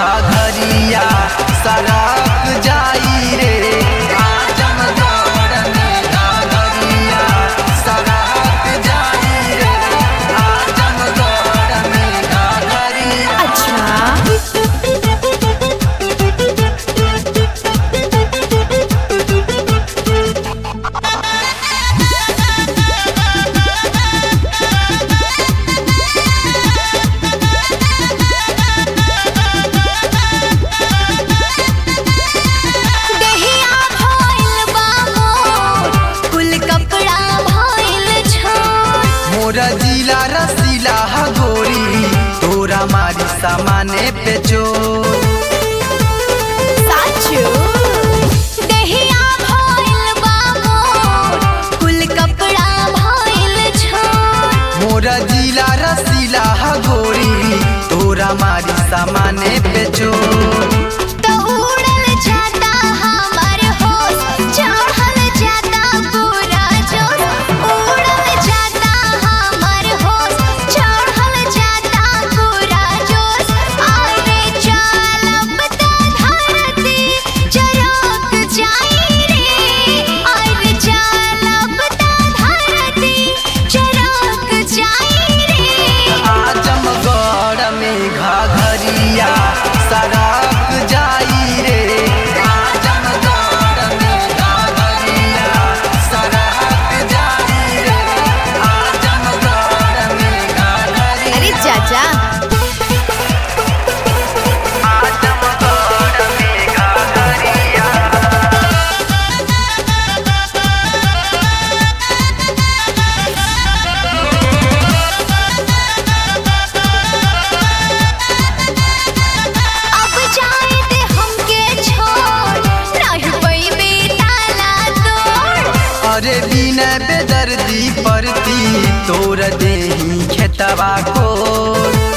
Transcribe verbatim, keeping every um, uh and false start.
घघरिया सरक जाई रे आजमगढ़ में घघरिया सरक जाई रे आजमगढ़ में घघरिया। मोरा जिला रसीला गोरी तोरा मारी सामाने पे चोर साचू देहिया भइल बा मोर कुल कपड़ा भइल छोर। मोरा जिला रसीला गोरी तोरा मारी सामाने पे चोर। तो उड़ल जाता हमर होश चढ़ल जाता पूरा जोश उड़ल जाता हमर होश चढ़ल जाता पूरा जोश। आरे चलब त धरती चरक जाई रे आरे चलब त धरती चरक जाई रे आजमगढ़ में घघरिया सरक जाई रे आजमगढ़ में घघरिया सरक जाई रे आजमगढ़ में घघरिया। अरे चाचा आजमगढ़ में घघरिया अब जाए दे हमके छोड़ रह पैबे ताला तोड़। अरे बिना बेदर्दी परती तोर देही खेतवा को